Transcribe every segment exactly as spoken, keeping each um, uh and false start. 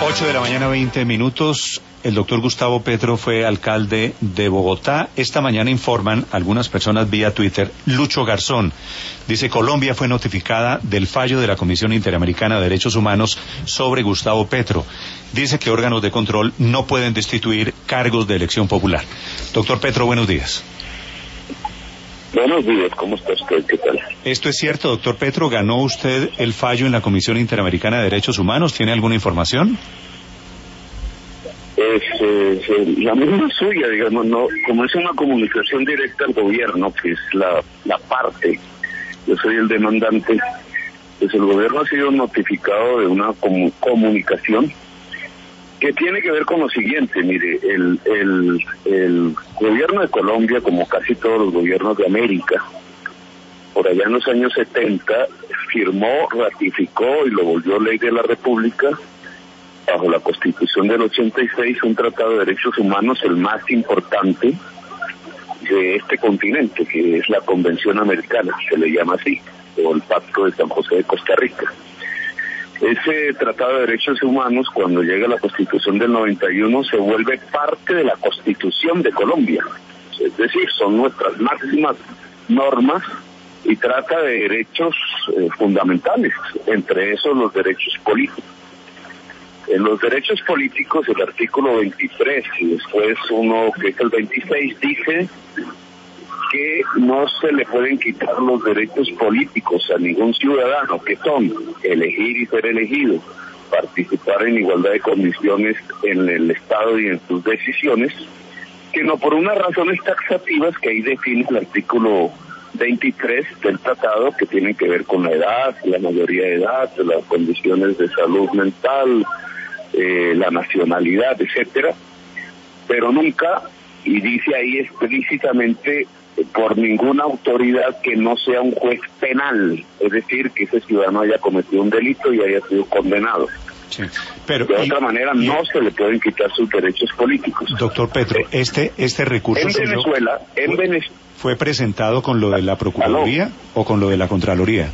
ocho de la mañana, veinte minutos. El doctor Gustavo Petro fue alcalde de Bogotá. Esta mañana informan algunas personas vía Twitter. Lucho Garzón dice: Colombia fue notificada del fallo de la Comisión Interamericana de Derechos Humanos sobre Gustavo Petro. Dice que órganos de control no pueden destituir cargos de elección popular. Doctor Petro, buenos días. Buenos días, ¿cómo está usted? ¿Qué tal? ¿Esto es cierto, doctor Petro? ¿Ganó usted el fallo en la Comisión Interamericana de Derechos Humanos? ¿Tiene alguna información? Es, es la misma suya, digamos, no, como es una comunicación directa al gobierno, que es la, la parte, yo soy el demandante, pues el gobierno ha sido notificado de una comu comunicación que tiene que ver con lo siguiente. Mire, el, el, el gobierno de Colombia, como casi todos los gobiernos de América, por allá en los años setenta, firmó, ratificó y lo volvió ley de la República, bajo la Constitución del ochenta y seis, un tratado de derechos humanos, el más importante de este continente, que es la Convención Americana, se le llama así, o el Pacto de San José de Costa Rica. Ese Tratado de Derechos Humanos, cuando llega a la Constitución del noventa y uno, se vuelve parte de la Constitución de Colombia. Es decir, son nuestras máximas normas y trata de derechos eh, fundamentales, entre esos los derechos políticos. En los derechos políticos, el artículo veintitrés y después uno que es el veintiséis dice que no se le pueden quitar los derechos políticos a ningún ciudadano, que son elegir y ser elegido, participar en igualdad de condiciones en el Estado y en sus decisiones, sino por unas razones taxativas que ahí define el artículo veintitrés del tratado, que tienen que ver con la edad, la mayoría de edad, las condiciones de salud mental, eh, la nacionalidad, etcétera, pero nunca, y dice ahí explícitamente, por ninguna autoridad que no sea un juez penal, es decir, que ese ciudadano haya cometido un delito y haya sido condenado. Sí, pero de y, otra manera y, no se le pueden quitar sus derechos políticos. Doctor Petro, eh, este este recurso en Venezuela, fue, en Venezuela ¿fue presentado con lo de la Procuraduría ¿Aló? o con lo de la Contraloría?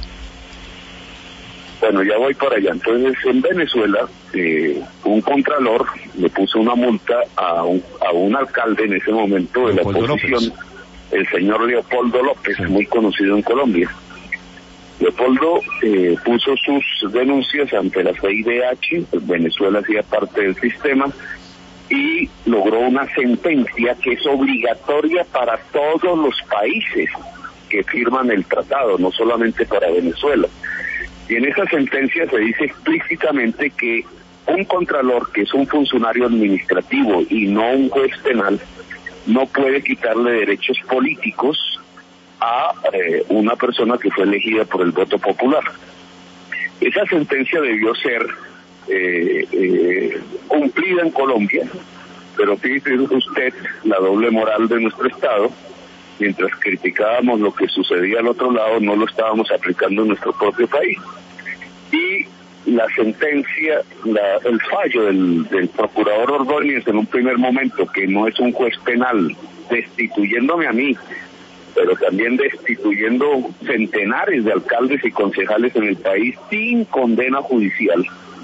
Bueno, ya voy para allá. Entonces, en Venezuela, eh, un contralor le puso una multa a un, a un alcalde en ese momento de Leopoldo la oposición, López. El señor Leopoldo López, sí. Muy conocido en Colombia. Leopoldo eh, puso sus denuncias ante la C I D H, pues Venezuela hacía parte del sistema, y logró una sentencia que es obligatoria para todos los países que firman el tratado, no solamente para Venezuela. Y en esa sentencia se dice explícitamente que un contralor, que es un funcionario administrativo y no un juez penal, no puede quitarle derechos políticos a eh, una persona que fue elegida por el voto popular. Esa sentencia debió ser eh, eh, cumplida en Colombia, pero fíjese usted la doble moral de nuestro Estado. Mientras criticábamos lo que sucedía al otro lado, no lo estábamos aplicando en nuestro propio país. Y la sentencia, la, el fallo del, del procurador Ordóñez en un primer momento, que no es un juez penal, destituyéndome a mí, pero también destituyendo centenares de alcaldes y concejales en el país sin condena judicial.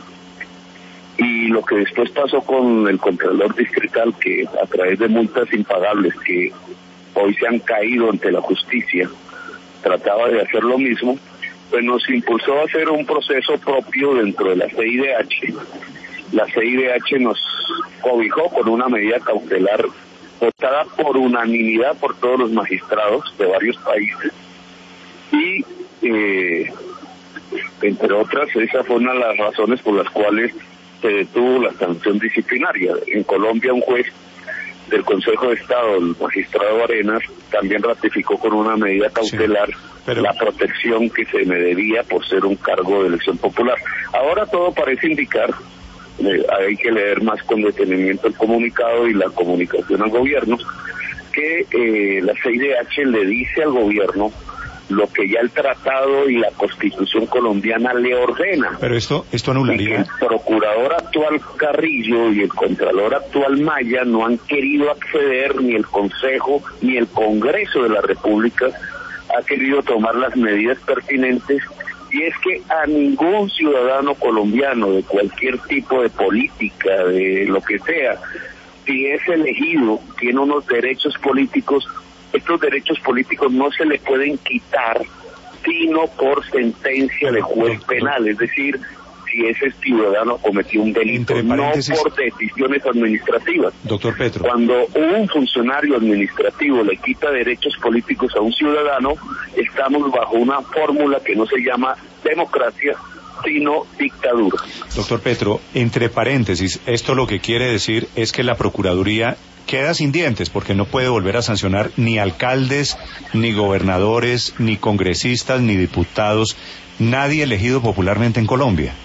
Y lo que después pasó con el Contralor Distrital, que a través de multas impagables que hoy se han caído ante la justicia, trataba de hacer lo mismo, pues nos impulsó a hacer un proceso propio dentro de la C I D H. La C I D H nos cobijó con una medida cautelar votada por unanimidad por todos los magistrados de varios países y, eh, entre otras, esa fue una de las razones por las cuales se detuvo la sanción disciplinaria. En Colombia, un juez del Consejo de Estado, el magistrado Arenas, también ratificó con una medida cautelar sí, pero... la protección que se me debía por ser un cargo de elección popular. Ahora todo parece indicar, eh, hay que leer más con detenimiento el comunicado y la comunicación al gobierno, que eh, la C I D H le dice al gobierno lo que ya el tratado y la Constitución colombiana le ordena. Pero esto esto anularía. El procurador actual Carrillo y el contralor actual Maya no han querido acceder, ni el Consejo ni el Congreso de la República ha querido tomar las medidas pertinentes y es que a ningún ciudadano colombiano de cualquier tipo de política, de lo que sea, si es elegido, tiene unos derechos políticos, estos derechos políticos no se le pueden quitar sino por sentencia de juez penal, es decir, si ese ciudadano cometió un delito, no por decisiones administrativas. Doctor Petro. Cuando un funcionario administrativo le quita derechos políticos a un ciudadano, estamos bajo una fórmula que no se llama democracia, sino dictadura. Doctor Petro, entre paréntesis, esto lo que quiere decir es que la Procuraduría queda sin dientes porque no puede volver a sancionar ni alcaldes, ni gobernadores, ni congresistas, ni diputados, nadie elegido popularmente en Colombia.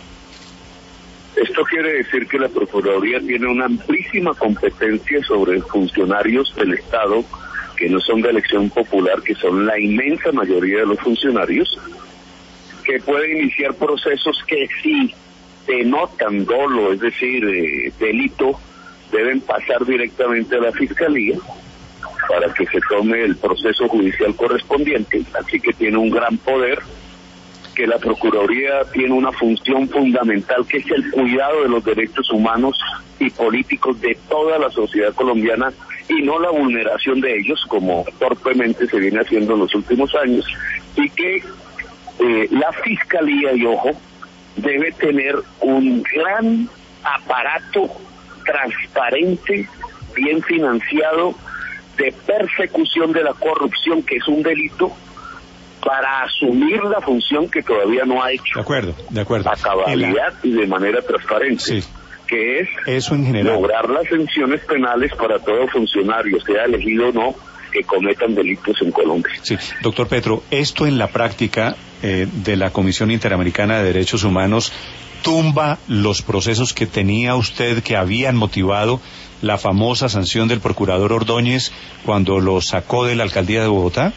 Esto quiere decir que la Procuraduría tiene una amplísima competencia sobre funcionarios del Estado que no son de elección popular, que son la inmensa mayoría de los funcionarios, que puede iniciar procesos que si denotan dolo, es decir, eh, delito, deben pasar directamente a la Fiscalía para que se tome el proceso judicial correspondiente, así que tiene un gran poder, que la Procuraduría tiene una función fundamental que es el cuidado de los derechos humanos y políticos de toda la sociedad colombiana y no la vulneración de ellos como torpemente se viene haciendo en los últimos años, y que eh, la Fiscalía, y ojo, debe tener un gran aparato transparente, bien financiado, de persecución de la corrupción, que es un delito, para asumir la función que todavía no ha hecho. De acuerdo, de acuerdo. A cabalidad la... y de manera transparente. Sí. Que es eso en general. Lograr las sanciones penales para todo funcionario, sea elegido o no, que cometan delitos en Colombia. Sí, doctor Petro, esto en la práctica eh, de la Comisión Interamericana de Derechos Humanos tumba los procesos que tenía usted que habían motivado la famosa sanción del procurador Ordóñez cuando lo sacó de la alcaldía de Bogotá.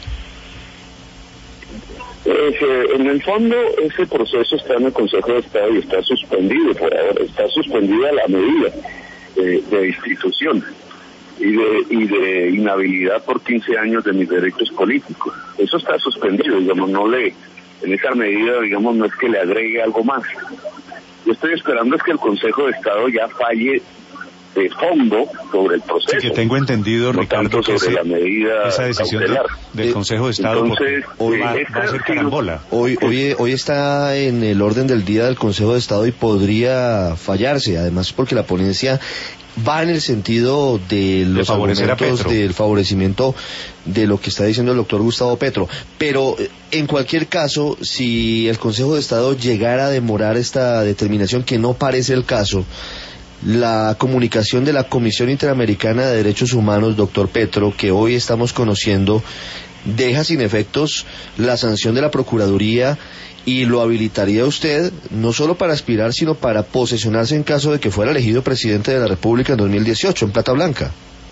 Pues, eh, en el fondo ese proceso está en el Consejo de Estado y está suspendido por ahora, está suspendida la medida de, de institución y de, y de inhabilidad por quince años de mis derechos políticos. Eso está suspendido, digamos, no le, en esa medida, digamos, no es que le agregue algo más. Yo estoy esperando es que el Consejo de Estado ya falle de fondo sobre el proceso. Sí, que tengo entendido, no Ricardo, que sobre ese, la medida esa decisión de, del Consejo de Estado Entonces, hoy va, eh, va a ser carambola. Hoy, hoy, hoy está en el orden del día del Consejo de Estado y podría fallarse, además porque la ponencia va en el sentido de los argumentos del favorecimiento de lo que está diciendo el doctor Gustavo Petro. Pero en cualquier caso, si el Consejo de Estado llegara a demorar esta determinación, que no parece el caso, la comunicación de la Comisión Interamericana de Derechos Humanos, doctor Petro, que hoy estamos conociendo, deja sin efectos la sanción de la Procuraduría y lo habilitaría usted no solo para aspirar, sino para posesionarse en caso de que fuera elegido presidente de la República en dos mil dieciocho, en plata blanca.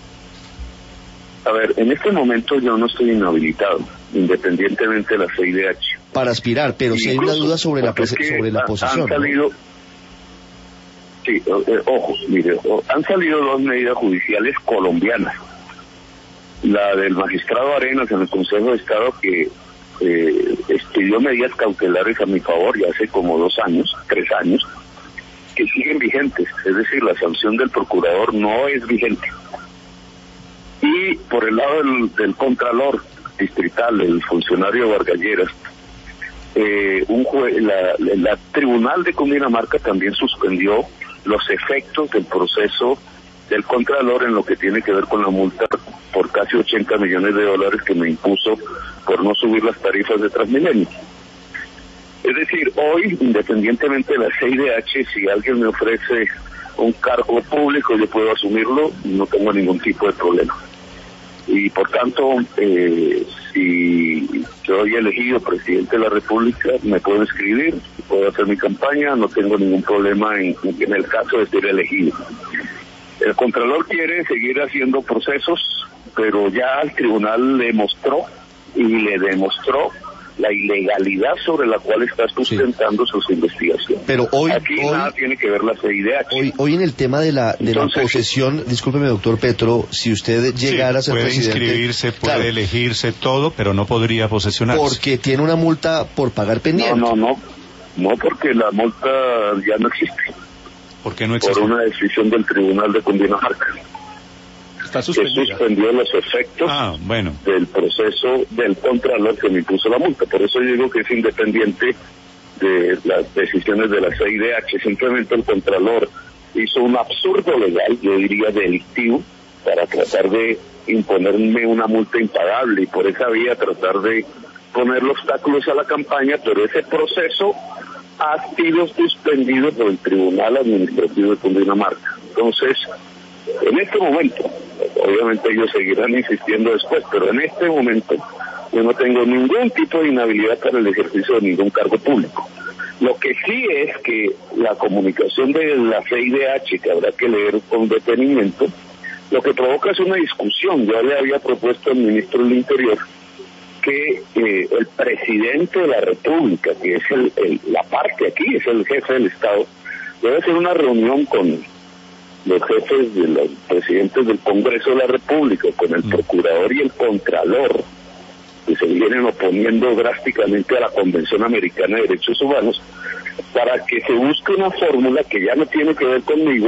A ver, en este momento yo no estoy inhabilitado, independientemente de la C I D H. Para aspirar, pero si hay una duda sobre la, es que sobre la posesión. Han salido, ¿no? Sí, eh, ojo, mire, han salido dos medidas judiciales colombianas. La del magistrado Arenas en el Consejo de Estado, que eh, expidió medidas cautelares a mi favor ya hace como dos años, tres años, que siguen vigentes, es decir, la sanción del procurador no es vigente. Y por el lado del, del contralor distrital, el funcionario Vargalleras, eh, un jue la, la, la Tribunal de Cundinamarca también suspendió los efectos del proceso del contralor en lo que tiene que ver con la multa por casi ochenta millones de dólares que me impuso por no subir las tarifas de Transmilenio. Es decir, hoy, independientemente de la C I D H, si alguien me ofrece un cargo público, yo puedo asumirlo, no tengo ningún tipo de problema. Y por tanto, eh, si soy elegido presidente de la República, me puedo inscribir, puedo hacer mi campaña, no tengo ningún problema en, en el caso de ser elegido. El Contralor quiere seguir haciendo procesos, pero ya el tribunal le mostró y le demostró la ilegalidad sobre la cual está sustentando sí. sus investigaciones. Pero hoy, aquí hoy, nada tiene que ver la C I D H. Hoy, hoy en el tema de la de Entonces, la posesión, discúlpeme doctor Petro, si usted llegara sí, a ser puede presidente... puede inscribirse, puede claro, elegirse todo, pero no podría posesionarse. Porque tiene una multa por pagar pendiente. No, no, no, no porque la multa ya no existe. ¿Por qué no existe? Por una decisión del Tribunal de Cundinamarca. Está suspendida. Que suspendió los efectos ah, bueno. del proceso del contralor que me impuso la multa. Por eso yo digo que es independiente de las decisiones de la C I D H. Simplemente el contralor hizo un absurdo legal, yo diría delictivo, para tratar de imponerme una multa impagable y por esa vía tratar de ponerle obstáculos a la campaña, pero ese proceso ha sido suspendido por el Tribunal Administrativo de Cundinamarca. Entonces, en este momento, obviamente ellos seguirán insistiendo después, pero en este momento yo no tengo ningún tipo de inhabilidad para el ejercicio de ningún cargo público. Lo que sí es que la comunicación de la C I D H, que habrá que leer con detenimiento, lo que provoca es una discusión. Yo le había propuesto al ministro del Interior que eh, el presidente de la República, que es el, el, la parte aquí, es el jefe del Estado, debe hacer una reunión con los jefes de los presidentes del Congreso de la República, con el procurador y el contralor, que se vienen oponiendo drásticamente a la Convención Americana de Derechos Humanos, para que se busque una fórmula que ya no tiene que ver conmigo,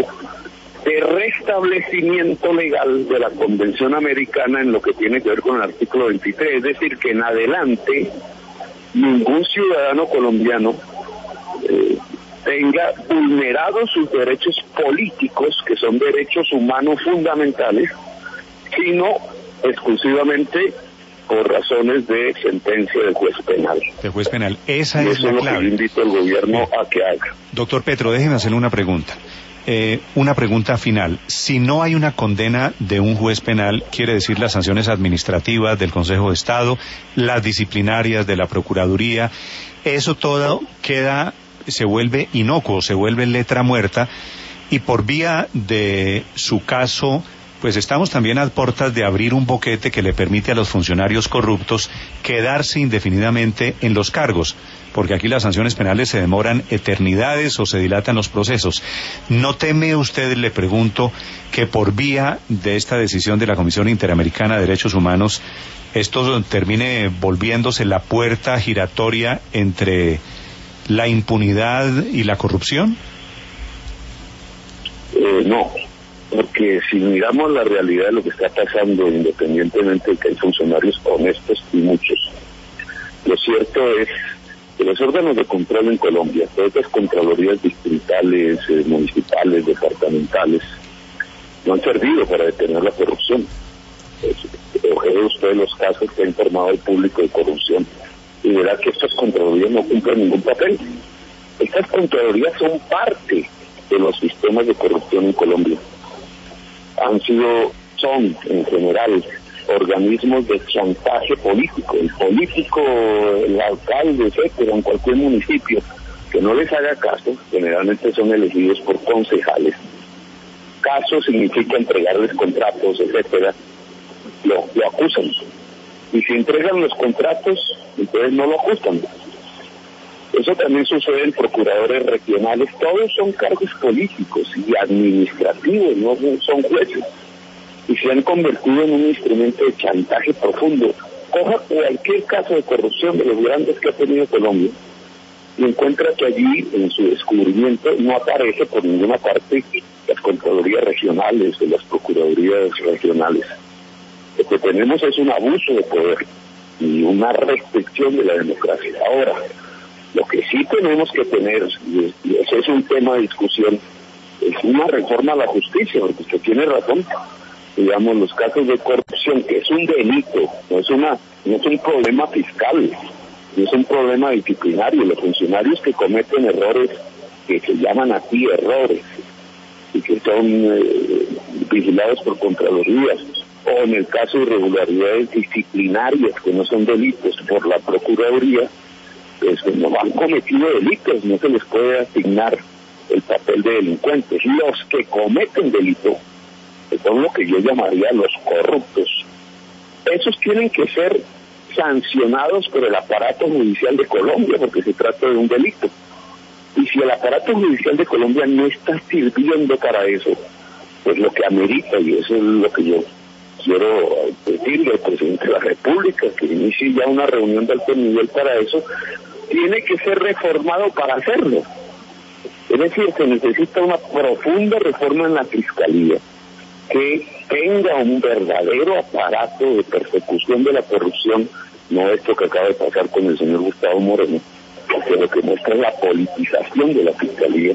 de restablecimiento legal de la Convención Americana en lo que tiene que ver con el artículo veintitrés, es decir, que en adelante ningún ciudadano colombiano eh, tenga vulnerados sus derechos políticos, que son derechos humanos fundamentales, sino exclusivamente por razones de sentencia del juez penal. Del juez penal, esa es Eso la es lo clave. que yo invito al gobierno Bien. a que haga. Doctor Petro, déjeme hacerle una pregunta. Eh, una pregunta final. Si no hay una condena de un juez penal, quiere decir las sanciones administrativas del Consejo de Estado, las disciplinarias de la Procuraduría, eso todo queda, se vuelve inocuo, se vuelve letra muerta, y por vía de su caso, pues estamos también a puertas de abrir un boquete que le permite a los funcionarios corruptos quedarse indefinidamente en los cargos, porque aquí las sanciones penales se demoran eternidades o se dilatan los procesos. ¿No teme usted, le pregunto, que por vía de esta decisión de la Comisión Interamericana de Derechos Humanos esto termine volviéndose la puerta giratoria entre la impunidad y la corrupción? Eh, no. Porque si miramos la realidad de lo que está pasando, independientemente de que hay funcionarios honestos y muchos, lo cierto es que los órganos de control en Colombia, todas las contralorías distritales, eh, municipales, departamentales, no han servido para detener la corrupción. Observe usted los casos que ha informado el público de corrupción y verá que estas contralorías no cumplen ningún papel. Estas contralorías son parte de los sistemas de corrupción en Colombia. Han sido, son en general, organismos de chantaje político. El político, el alcalde, etcétera, en cualquier municipio que no les haga caso, generalmente son elegidos por concejales. Caso significa entregarles contratos, etcétera, lo, lo acusan. Y si entregan los contratos, entonces no lo ajustan. Eso también sucede en procuradores regionales. Todos son cargos políticos y administrativos, no son jueces. Y se han convertido en un instrumento de chantaje profundo. Coja cualquier caso de corrupción de los grandes que ha tenido Colombia y encuentra que allí, en su descubrimiento, no aparece por ninguna parte las contralorías regionales o las procuradurías regionales. Lo que tenemos es un abuso de poder y una restricción de la democracia. Ahora, lo que sí tenemos que tener, y ese es un tema de discusión, es una reforma a la justicia, porque usted tiene razón. Digamos, los casos de corrupción, que es un delito, no es una, no es un problema fiscal, no es un problema disciplinario. Los funcionarios que cometen errores, que se llaman así errores, y que son eh, vigilados por contralorías, o en el caso de irregularidades disciplinarias, que no son delitos, por la Procuraduría, pues no han cometido delitos, no se les puede asignar el papel de delincuentes. Los que cometen delito, que son lo que yo llamaría los corruptos, esos tienen que ser sancionados por el aparato judicial de Colombia, porque se trata de un delito. Y si el aparato judicial de Colombia no está sirviendo para eso, pues lo que amerita, y eso es lo que yo quiero decirle al presidente de la República, que inicie ya una reunión de alto nivel para eso, tiene que ser reformado para hacerlo. Es decir, se necesita una profunda reforma en la Fiscalía, que tenga un verdadero aparato de persecución de la corrupción, no esto que acaba de pasar con el señor Gustavo Moreno, que lo que muestra es la politización de la Fiscalía,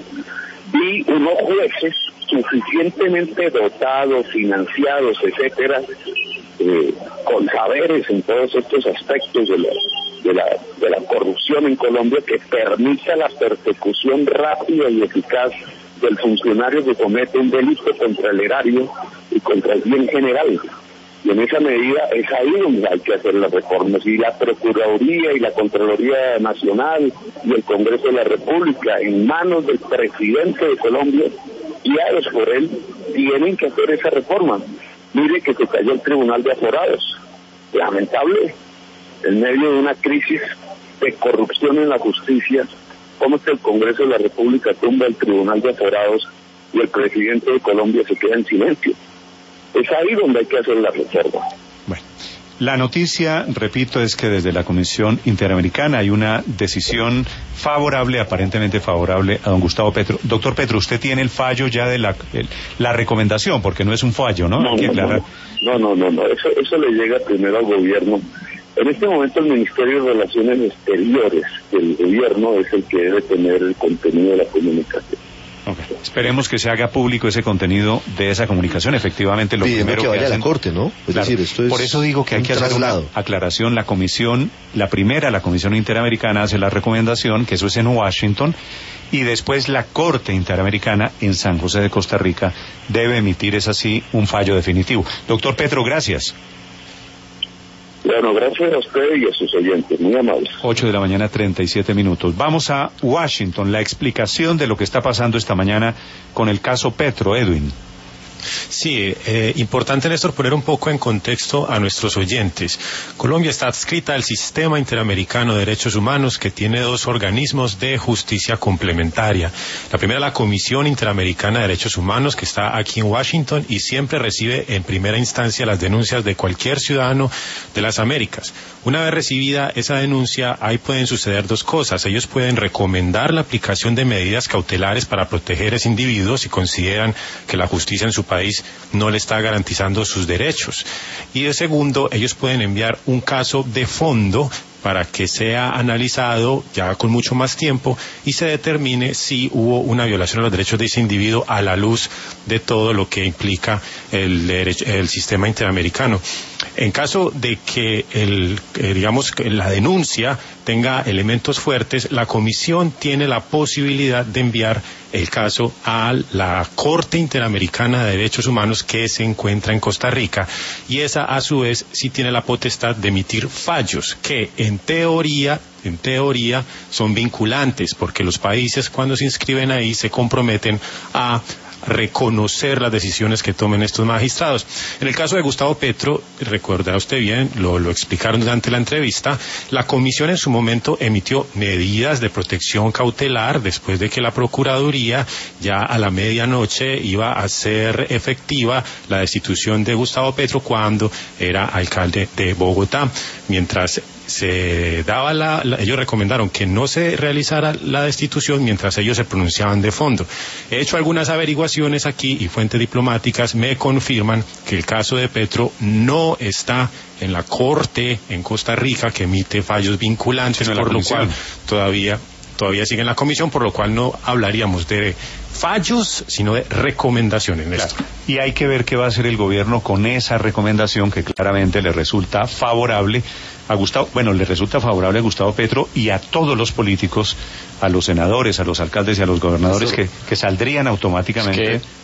y unos jueces suficientemente dotados, financiados, etcétera, eh, con saberes en todos estos aspectos de la, de la de la corrupción en Colombia, que permita la persecución rápida y eficaz del funcionario que comete un delito contra el erario y contra el bien general. Y en esa medida es ahí donde hay que hacer las reformas, y la Procuraduría y la Contraloría Nacional y el Congreso de la República, en manos del presidente de Colombia, guiados por él, tienen que hacer esa reforma. Mire que se cayó el Tribunal de Aforados, lamentable, en medio de una crisis de corrupción en la justicia. ¿Cómo es que el Congreso de la República tumba el Tribunal de Aforados y el presidente de Colombia se queda en silencio? Es ahí donde hay que hacer la reforma. Bueno, la noticia, repito, es que desde la Comisión Interamericana hay una decisión favorable, aparentemente favorable, a don Gustavo Petro. Doctor Petro, usted tiene el fallo ya de la el, la recomendación, porque no es un fallo, ¿no? No, hay que no, aclarar. no, no, no, no. Eso, eso le llega primero al gobierno. En este momento el Ministerio de Relaciones Exteriores del gobierno es el que debe tener el contenido de la comunicación. Okay. Esperemos que se haga público ese contenido de esa comunicación. Efectivamente, lo Pideme primero que vaya que hacen, a la Corte, ¿no? Es claro, decir, esto es por eso digo que hay que hacer una aclaración. La comisión, la primera, la Comisión Interamericana hace la recomendación, que eso es en Washington, y después la Corte Interamericana en San José de Costa Rica debe emitir, es así, un fallo definitivo. Doctor Petro, gracias. Bueno, gracias a usted y a sus oyentes, muy amables. Ocho de la mañana, treinta y siete minutos. Vamos a Washington, la explicación de lo que está pasando esta mañana con el caso Petro. Edwin. Sí, eh, importante, Néstor, poner un poco en contexto a nuestros oyentes. Colombia está adscrita al Sistema Interamericano de Derechos Humanos, que tiene dos organismos de justicia complementaria. La primera, la Comisión Interamericana de Derechos Humanos, que está aquí en Washington y siempre recibe en primera instancia las denuncias de cualquier ciudadano de las Américas. Una vez recibida esa denuncia, ahí pueden suceder dos cosas. Ellos pueden recomendar la aplicación de medidas cautelares para proteger a ese individuo si consideran que la justicia en su país no le está garantizando sus derechos. Y de segundo, ellos pueden enviar un caso de fondo para que sea analizado ya con mucho más tiempo y se determine si hubo una violación de los derechos de ese individuo a la luz de todo lo que implica el, derecho, el sistema interamericano. En caso de que el, eh, digamos, que la denuncia tenga elementos fuertes, la comisión tiene la posibilidad de enviar el caso a la Corte Interamericana de Derechos Humanos, que se encuentra en Costa Rica, y esa a su vez sí tiene la potestad de emitir fallos que en teoría en teoría son vinculantes, porque los países cuando se inscriben ahí se comprometen a reconocer las decisiones que tomen estos magistrados. En el caso de Gustavo Petro, recordará usted bien, lo, lo explicaron durante la entrevista, la comisión en su momento emitió medidas de protección cautelar después de que la Procuraduría ya a la medianoche iba a hacer efectiva la destitución de Gustavo Petro cuando era alcalde de Bogotá. Mientras se daba la, la, ellos recomendaron que no se realizara la destitución mientras ellos se pronunciaban de fondo. He hecho algunas averiguaciones aquí y fuentes diplomáticas me confirman que el caso de Petro no está en la Corte en Costa Rica, que emite fallos vinculantes, por lo cual todavía todavía sigue en la comisión, por lo cual no hablaríamos de fallos, sino de recomendaciones. Claro. Y hay que ver qué va a hacer el gobierno con esa recomendación que claramente le resulta favorable a Gustavo, bueno, le resulta favorable a Gustavo Petro y a todos los políticos, a los senadores, a los alcaldes y a los gobernadores que, que saldrían automáticamente es que,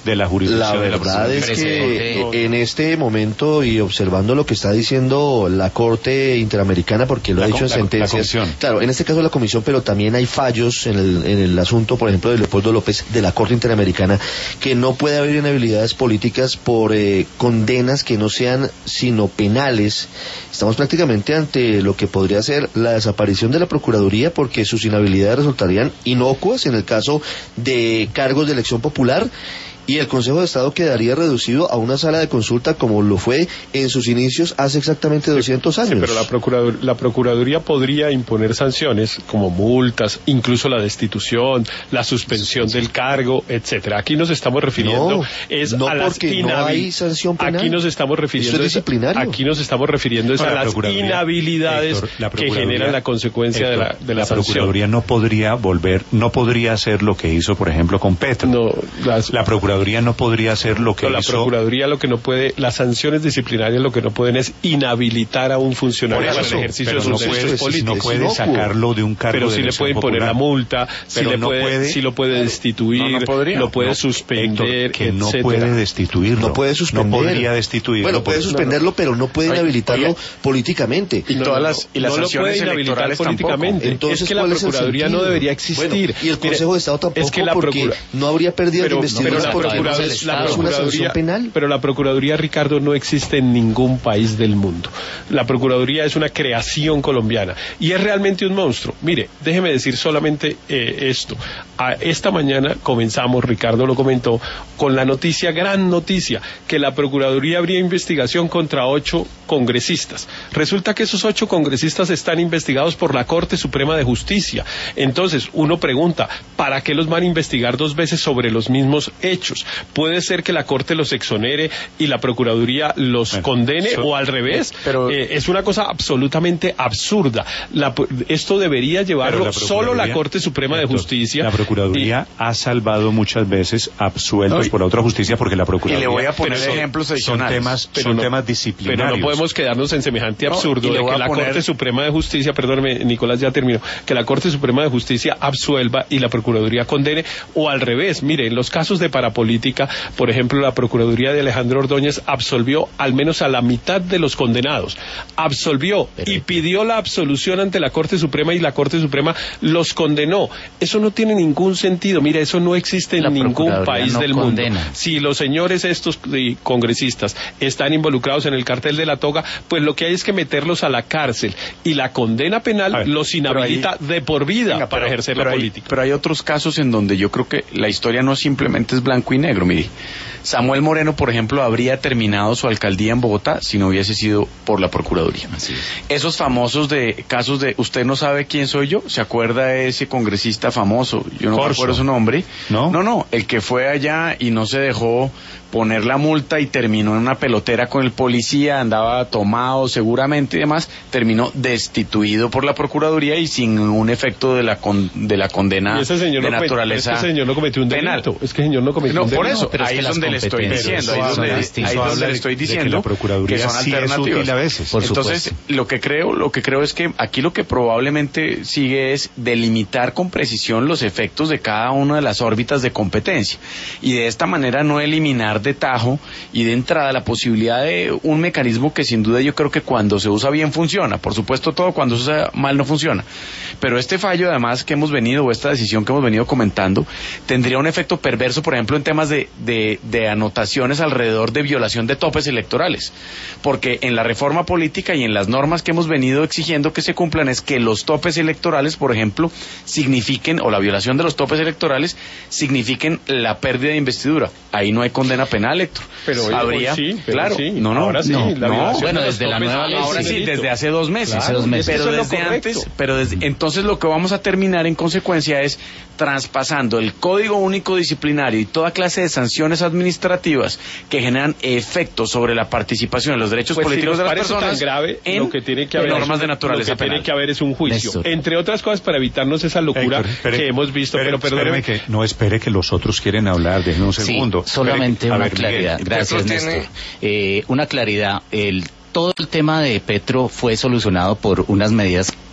de la jurisdicción la de la verdad es que en este momento y observando lo que está diciendo la Corte Interamericana, porque lo ha dicho en sentencias, claro, en este caso la Comisión, pero también hay fallos en el, en el asunto, por ejemplo, de Leopoldo López, de la Corte Interamericana, que no puede haber inhabilidades políticas por eh, condenas que no sean sino penales. Estamos prácticamente ante lo que podría ser la desaparición de la Procuraduría, porque sus inhabilidades resultarían inocuas en el caso de cargos de elección popular, y el Consejo de Estado quedaría reducido a una sala de consulta como lo fue en sus inicios hace exactamente doscientos años. Sí, pero la, Procuradur- la Procuraduría podría imponer sanciones como multas, incluso la destitución, la suspensión del cargo, etcétera. Aquí nos estamos refiriendo no, es no a las porque no hay sanción penal. Aquí nos estamos refiriendo Esto es disciplinario. Aquí nos estamos refiriendo es a las inhabilidades Héctor, que generan la consecuencia Héctor, de la de la, la sanción. Procuraduría no podría volver, no podría hacer lo que hizo, por ejemplo, con Petro. No, las, la Procuraduría no podría hacer lo que no, la hizo. La Procuraduría lo que no puede, las sanciones disciplinarias lo que no pueden es inhabilitar a un funcionario para el ejercicio de sus no derechos puede, políticos. No puede sacarlo de un cargo pero de sí le puede imponer popular. la multa, sí, le no puede, puede, sí lo puede destituir, no, no podría, lo puede no, suspender, Héctor, que etcétera. no puede destituirlo. No puede suspender. No podría destituirlo. Bueno, puede suspenderlo, pero no puede inhabilitarlo oye, políticamente. Y todas las, y las no sanciones electorales políticamente. Entonces, es que la Procuraduría no debería existir. Bueno, y el Consejo Mire, de Estado tampoco, es que la porque procura... no habría pérdida pero, de investigación pero porque la no es la una sanción penal. Pero la Procuraduría, Ricardo, no existe en ningún país del mundo. La Procuraduría es una creación colombiana y es realmente un monstruo. Mire, déjeme decir solamente eh, esto. A esta mañana comenzamos, Ricardo lo comentó, con la noticia, gran noticia, que la Procuraduría habría investigación contra ocho congresistas. Resulta que esos ocho congresistas están investigados por la Corte Suprema de Justicia. Entonces, uno pregunta, ¿para qué los van a investigar dos veces sobre los mismos hechos? Puede ser que la Corte los exonere y la Procuraduría los bueno, condene so, o al revés. Pero eh, es una cosa absolutamente absurda. La, esto debería llevarlo la solo la Corte Suprema de Justicia. La Procuraduría y, ha salvado muchas veces absueltos no, por la otra justicia porque la Procuraduría... Y le voy a poner son, ejemplos adicionales. Son temas, pero son no, temas disciplinarios. Pero no podemos quedarnos en semejante absurdo no, de que la poner... Corte Suprema de Justicia, perdóneme, Nicolás, ya terminó, que la Corte Suprema de Justicia absuelva y la Procuraduría condene, o al revés. Mire, en los casos de parapolítica, por ejemplo, la Procuraduría de Alejandro Ordóñez absolvió al menos a la mitad de los condenados. Absolvió Pero... y pidió la absolución ante la Corte Suprema y la Corte Suprema los condenó. Eso no tiene ningún sentido. Mira, eso no existe en la ningún país no del condena. mundo. Si los señores estos congresistas están involucrados en el cartel de la toga, pues lo que hay es que meterlos a la cárcel y la condena penal ver, los inhabilita ahí, de por vida venga, para pero, ejercer pero la hay, política. Pero hay otros casos en donde yo creo que la historia no simplemente es blanco y negro. Mire, Samuel Moreno, por ejemplo, habría terminado su alcaldía en Bogotá si no hubiese sido por la Procuraduría. Así es. Esos famosos de casos de usted no sabe quién soy yo, ¿se acuerda de ese congresista famoso? Yo no recuerdo su nombre. ¿No? No, no, el que fue allá y no se dejó poner la multa y terminó en una pelotera con el policía, andaba tomado seguramente y demás, terminó destituido por la Procuraduría y sin un efecto de la con, de la condena de no naturaleza ese señor no cometió un penal. delito. Es que el señor no cometió no, un delito. por eso, pero ahí es, es donde le estoy diciendo, ahí es donde, ahí es donde le estoy diciendo que, la Procuraduría que son sí alternativas. Es útil a veces. Por Entonces, supuesto. lo que creo, lo que creo es que aquí lo que probablemente sigue es delimitar con precisión los efectos de cada una de las órbitas de competencia y de esta manera no eliminar de tajo y de entrada la posibilidad de un mecanismo que sin duda yo creo que cuando se usa bien funciona. Por supuesto todo cuando se usa mal no funciona. Pero este fallo además que hemos venido, o esta decisión que hemos venido comentando, tendría un efecto perverso, por ejemplo, en temas de, de, de anotaciones alrededor de violación de topes electorales. Porque en la reforma política y en las normas que hemos venido exigiendo que se cumplan es que los topes electorales, por ejemplo, signifiquen, o la violación de los topes electorales, signifiquen la pérdida de investidura. Ahí no hay condena penal, Héctor. Pero habría, sí, claro, sí. no, no, ahora sí, no, la no, bueno, de desde la nueva ley, ahora sí, desde hace dos meses, claro, hace dos meses. pero desde antes, pero desde, entonces lo que vamos a terminar en consecuencia es traspasando el Código Único Disciplinario y toda clase de sanciones administrativas que generan efectos sobre la participación en los derechos pues políticos si de las personas tan grave, en lo que tiene que haber normas es, de naturaleza lo que penal. tiene que haber es un juicio, Néstor. Entre otras cosas para evitarnos esa locura Héctor, espere, que hemos visto, espere, pero perdóneme que no espere que los otros quieren hablar, déjenme un segundo. Sí, solamente una ver, claridad, Miguel, gracias Néstor. Eh, una claridad, el todo el tema de Petro fue solucionado por unas medidas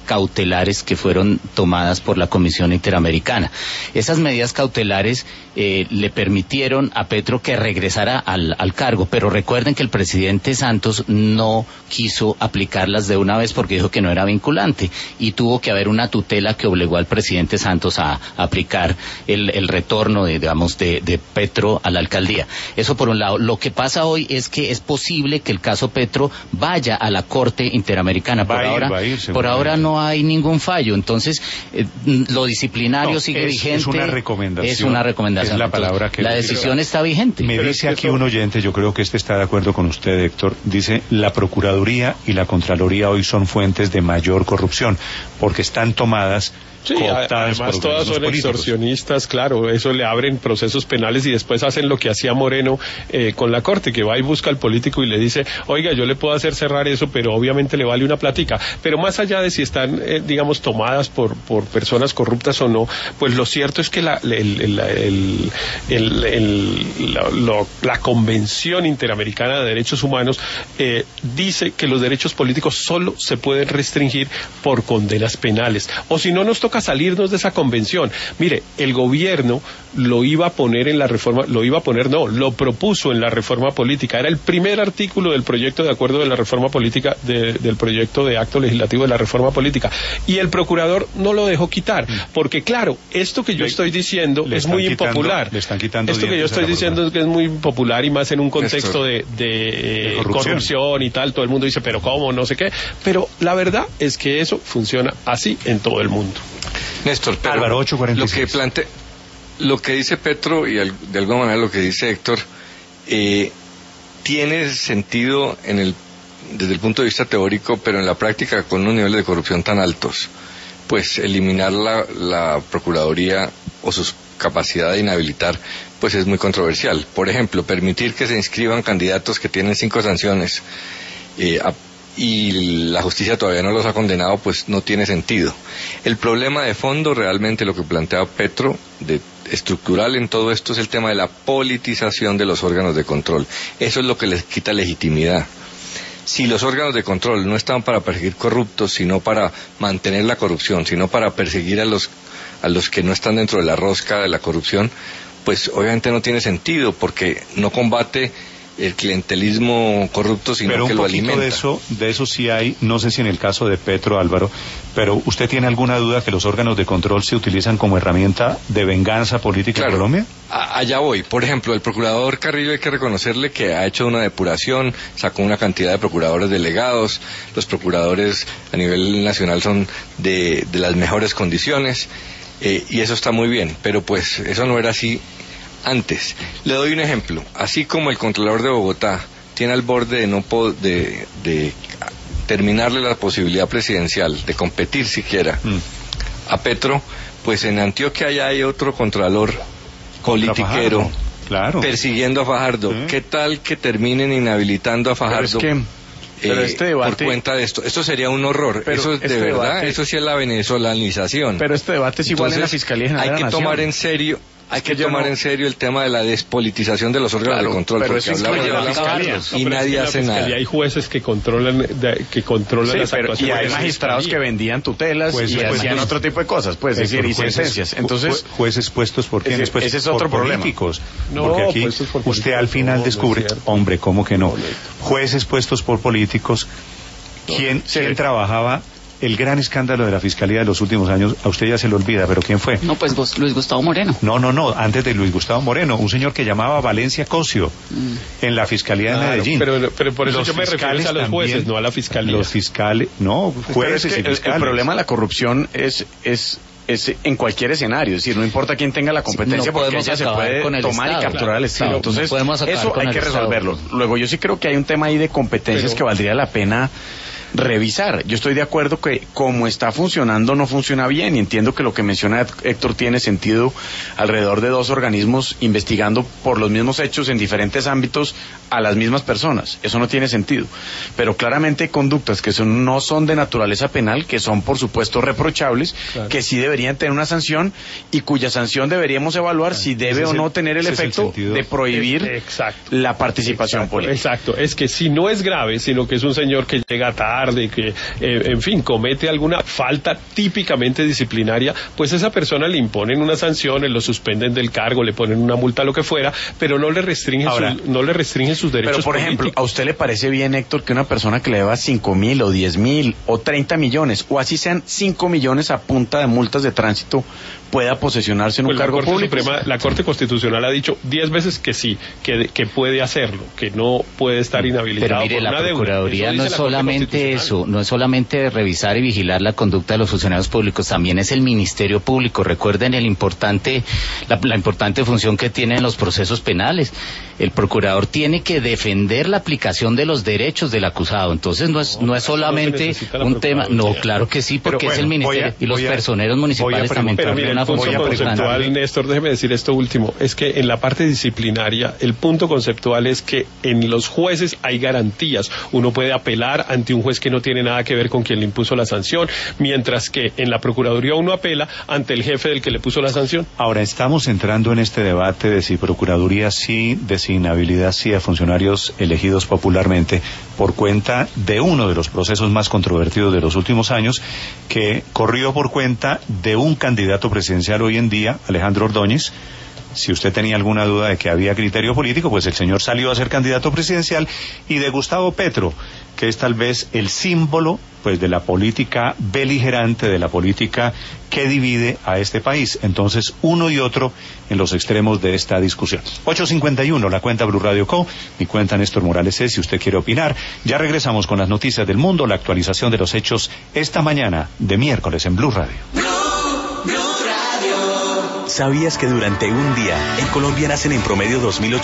cautelares que fueron tomadas por la Comisión Interamericana. Esas medidas cautelares eh, le permitieron a Petro que regresara al, al cargo, pero recuerden que el presidente Santos no quiso aplicarlas de una vez porque dijo que no era vinculante y tuvo que haber una tutela que obligó al presidente Santos a, a aplicar el, el retorno de, digamos, de, de Petro a la alcaldía. Eso por un lado. Lo que pasa hoy es que es posible que el caso Petro vaya a la Corte Interamericana. Por va ahora, ir, ir, por ahora no hay ningún fallo. Entonces, eh, lo disciplinario no, sigue es, vigente. Es una recomendación. Es una recomendación. Es la Entonces, palabra que la decisión está vigente. Me Pero dice es que aquí eso... un oyente, yo creo que este está de acuerdo con usted, Héctor, dice, la Procuraduría y la Contraloría hoy son fuentes de mayor corrupción, porque están tomadas... Sí, cooptadas además por todas son políticos. Extorsionistas, claro, eso le abren procesos penales y después hacen lo que hacía Moreno eh, con la Corte, que va y busca al político y le dice, oiga, yo le puedo hacer cerrar eso, pero obviamente le vale una plática. Pero más allá de si están, eh, digamos, tomadas por por personas corruptas o no, pues lo cierto es que la el, el, el, el, el, la, lo, la Convención Interamericana de Derechos Humanos eh, dice que los derechos políticos solo se pueden restringir por condenas penales, o si no nos toca salirnos de esa convención. Mire, el gobierno lo iba a poner en la reforma, lo iba a poner, no, lo propuso en la reforma política. Era el primer artículo del proyecto de acuerdo de la reforma política, de, del proyecto de acto legislativo de la reforma política. Y el procurador no lo dejó quitar, porque claro, esto que yo le, estoy diciendo es muy quitando, impopular. le están quitando esto que yo estoy diciendo es que es muy impopular y más en un contexto de, de, de corrupción. corrupción y tal. Todo el mundo dice, pero ¿cómo? No sé qué. Pero la verdad es que eso funciona así en todo el mundo. Néstor, pero Álvaro, ocho cuarenta y lo seis. que plante, lo que dice Petro y al, de alguna manera lo que dice Héctor eh, tiene sentido en el desde el punto de vista teórico, pero en la práctica con unos niveles de corrupción tan altos, pues eliminar la, la Procuraduría o su capacidad de inhabilitar, pues es muy controversial. Por ejemplo, permitir que se inscriban candidatos que tienen cinco sanciones eh, a, y la justicia todavía no los ha condenado, pues no tiene sentido. El problema de fondo, realmente lo que plantea Petro, de estructural en todo esto, es el tema de la politización de los órganos de control. Eso es lo que les quita legitimidad. Si los órganos de control no están para perseguir corruptos, sino para mantener la corrupción, sino para perseguir a los a los que no están dentro de la rosca de la corrupción, pues obviamente no tiene sentido, porque no combate el clientelismo corrupto, sino pero que lo alimenta. De eso, de eso sí hay, no sé si en el caso de Petro, Álvaro, pero ¿usted tiene alguna duda que los órganos de control se utilizan como herramienta de venganza política claro, en Colombia? A, allá voy. Por ejemplo, el procurador Carrillo, hay que reconocerle que ha hecho una depuración, sacó una cantidad de procuradores delegados, los procuradores a nivel nacional son de, de las mejores condiciones, eh, y eso está muy bien, pero pues eso no era así antes. Le doy un ejemplo. Así como el Contralor de Bogotá tiene al borde de no po de, de terminarle la posibilidad presidencial de competir siquiera mm. a Petro, pues en Antioquia ya hay otro Contralor politiquero, claro, persiguiendo a Fajardo. ¿Sí? ¿Qué tal que terminen inhabilitando a Fajardo? Pero es que... Pero eh, este debate, por cuenta de esto, esto sería un horror. Pero eso este de verdad, debate, eso sí es la venezolanización. Pero este debate es igual. Entonces, en la Fiscalía General hay de la que tomar Nación. en serio hay que, que tomar no... en serio el tema de la despolitización de los órganos claro, de control, pero porque eso hablamos de la fiscalía y no, nadie hace en la nada. Hay jueces que controlan de, que controlan sí, las pero, actuaciones. Y hay magistrados que vendían tutelas pues, y pues, hacían pues, otro tipo de cosas, pues, es decir, y jueces, sentencias. Entonces, ju jueces puestos por quiénes, pues, ese es otro por problema. políticos. No, porque aquí pues, por usted al final no, descubre, no hombre, ¿cómo que no? no, no. Jueces puestos por políticos. ¿Quién, sí. ¿quién trabajaba? El gran escándalo de la Fiscalía de los últimos años, a usted ya se lo olvida, pero ¿quién fue? No, pues Luis Gustavo Moreno. No, no, no, antes de Luis Gustavo Moreno, un señor que llamaba Valencia Cosio, mm. en la Fiscalía de claro, Medellín. Pero, pero por eso los yo me refiero a los también, jueces, no a la Fiscalía. Los fiscales, no, jueces es que y fiscales. El, el problema de la corrupción es... es es en cualquier escenario, es decir, no importa quién tenga la competencia, no porque ella se puede con el tomar Estado, y capturar claro, al Estado. claro, Entonces, no eso hay que resolverlo. Estado. Luego, yo sí creo que hay un tema ahí de competencias Pero, que valdría la pena revisar. Yo estoy de acuerdo que como está funcionando no funciona bien, y entiendo que lo que menciona Héctor tiene sentido alrededor de dos organismos investigando por los mismos hechos en diferentes ámbitos a las mismas personas. Eso no tiene sentido. Pero claramente hay conductas que son, no son de naturaleza penal, que son por supuesto reprochables, claro. que sí deberían tener una sanción y cuya sanción deberíamos evaluar claro. si debe ese o no tener el efecto el de prohibir es, exacto. la participación exacto, política. Exacto, es que si no es grave, sino que es un señor que llega tarde de que, eh, en fin, comete alguna falta típicamente disciplinaria, pues a esa persona le imponen una sanción, lo suspenden del cargo, le ponen una multa, lo que fuera, pero no le restringen, Ahora, su, no le restringen sus derechos. Pero, por políticos. ejemplo, ¿a usted le parece bien, Héctor, que una persona que le deba cinco mil o diez mil o treinta millones, o así sean cinco millones a punta de multas de tránsito, pueda posesionarse en un pues cargo la Corte público? Suprema, la Corte Constitucional ha dicho diez veces que sí, que, que puede hacerlo, que no puede estar inhabilitado. Pero mire, por la una Procuraduría no es solamente eso, no es solamente revisar y vigilar la conducta de los funcionarios públicos, también es el Ministerio Público. Recuerden el importante, la, la importante función que tiene en los procesos penales. El procurador tiene que defender la aplicación de los derechos del acusado. Entonces no es, no, no es solamente no un tema, no, claro que sí, porque bueno, es el Ministerio a, y los a, personeros municipales también tienen una función conceptual, Néstor, déjeme decir esto último, es que en la parte disciplinaria, el punto conceptual es que en los jueces hay garantías. Uno puede apelar ante un juez que no tiene nada que ver con quien le impuso la sanción, mientras que en la Procuraduría uno apela ante el jefe del que le puso la sanción. Ahora, estamos entrando en este debate de si Procuraduría sí, de si inhabilidad sí a funcionarios elegidos popularmente por cuenta de uno de los procesos más controvertidos de los últimos años, que corrió por cuenta de un candidato presidencial hoy en día, Alejandro Ordóñez. Si usted tenía alguna duda de que había criterio político, pues el señor salió a ser candidato presidencial, y de Gustavo Petro, que es tal vez el símbolo pues de la política beligerante, de la política que divide a este país. Entonces, uno y otro en los extremos de esta discusión. ocho cincuenta y uno, la cuenta Blue Radio Co. Mi cuenta Néstor Morales es, si usted quiere opinar. Ya regresamos con las noticias del mundo, la actualización de los hechos esta mañana de miércoles en Blue Radio. ¿Sabías que durante un día en Colombia nacen en promedio dos mil